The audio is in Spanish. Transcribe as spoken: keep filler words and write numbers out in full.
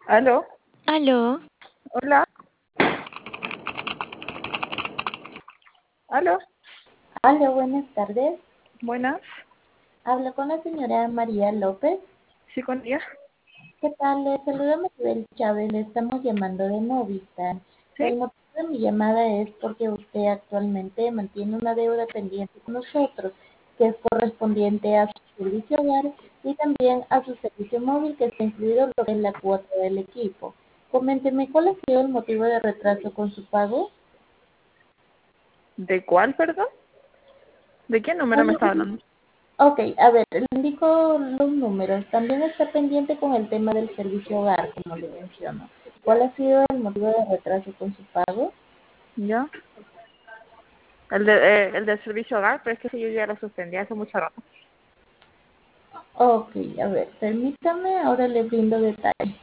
¿Aló? Aló, Hola. ¿Aló? Hola, buenas tardes. Buenas. Hablo con la señora María López. ¿Sí con ella? ¿Qué tal? Le saluda Maribel Chávez. Le estamos llamando de Movistar. ¿Sí? El motivo de mi llamada es porque usted actualmente mantiene una deuda pendiente con nosotros, que es correspondiente a su servicio hogar y también a su servicio móvil, que está incluido lo que es la cuota del equipo. Coménteme, ¿cuál ha sido el motivo de retraso con su pago? ¿De cuál, perdón? ¿De qué número me está hablando? Ok, a ver, le indico los números. También está pendiente con el tema del servicio hogar, como le menciono. ¿Cuál ha sido el motivo de retraso con su pago? ¿Ya? El, de, eh, el del servicio hogar, pero es que si yo ya lo suspendí hace mucho rato. Ok, a ver, permítame, ahora le brindo detalles.